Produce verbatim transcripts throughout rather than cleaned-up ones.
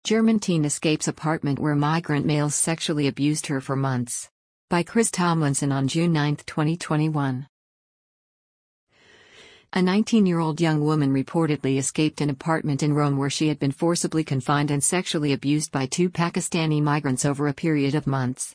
German teen escapes apartment where migrant males sexually abused her for months. By Chris Tomlinson on June ninth, twenty twenty-one. A nineteen-year-old young woman reportedly escaped an apartment in Rome where she had been forcibly confined and sexually abused by two Pakistani migrants over a period of months.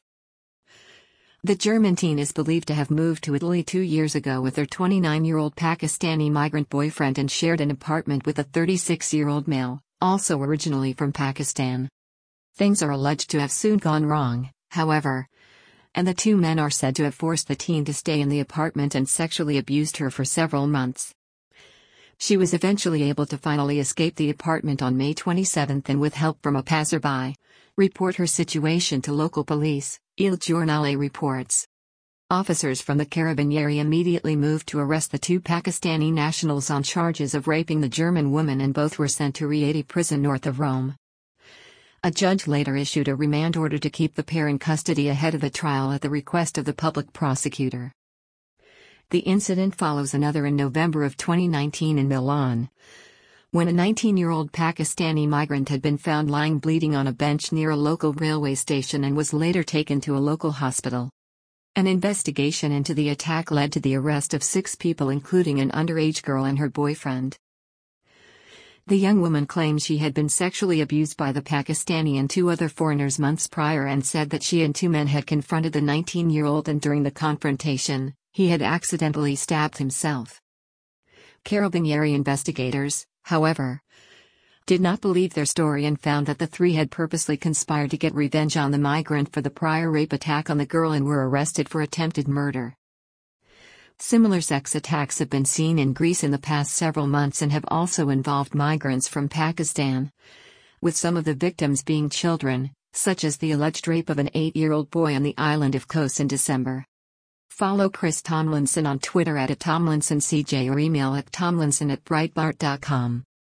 The German teen is believed to have moved to Italy two years ago with her twenty-nine-year-old Pakistani migrant boyfriend and shared an apartment with a thirty-six-year-old male, also originally from Pakistan. Things are alleged to have soon gone wrong, however, and the two men are said to have forced the teen to stay in the apartment and sexually abused her for several months. She was eventually able to finally escape the apartment on May twenty-seventh and with help from a passerby, report her situation to local police, Il Giornale reports. Officers from the Carabinieri immediately moved to arrest the two Pakistani nationals on charges of raping the German woman, and both were sent to Rieti prison north of Rome. A judge later issued a remand order to keep the pair in custody ahead of the trial at the request of the public prosecutor. The incident follows another in November of twenty nineteen in Milan, when a nineteen-year-old Pakistani migrant had been found lying bleeding on a bench near a local railway station and was later taken to a local hospital. An investigation into the attack led to the arrest of six people, including an underage girl and her boyfriend. The young woman claimed she had been sexually abused by the Pakistani and two other foreigners months prior and said that she and two men had confronted the nineteen-year-old, and during the confrontation, he had accidentally stabbed himself. Carabinieri investigators, however, did not believe their story and found that the three had purposely conspired to get revenge on the migrant for the prior rape attack on the girl and were arrested for attempted murder. Similar sex attacks have been seen in Greece in the past several months and have also involved migrants from Pakistan, with some of the victims being children, such as the alleged rape of an eight-year-old boy on the island of Kos in December. Follow Chris Tomlinson on Twitter at Tomlinson C J or email at tomlinson at breitbart dot com.